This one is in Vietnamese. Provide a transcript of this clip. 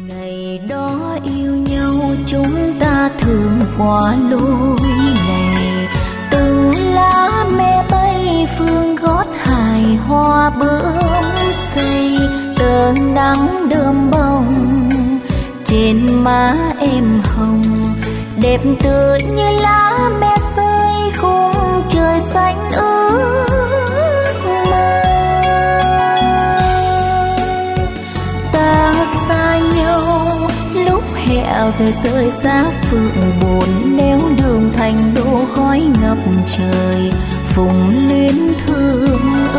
Ngày đó yêu nhau chúng ta thường qua lối này, từng lá me bay phương gót hài hoa bướm xây, tờ nắng đơm bông trên má em hồng, đẹp tựa như lá me rơi khung trời xanh ước mơ. Ta xa nhau lúc hè về rơi giá phượng buồn, nếu đường thành đô khói ngập trời phùng luyến thương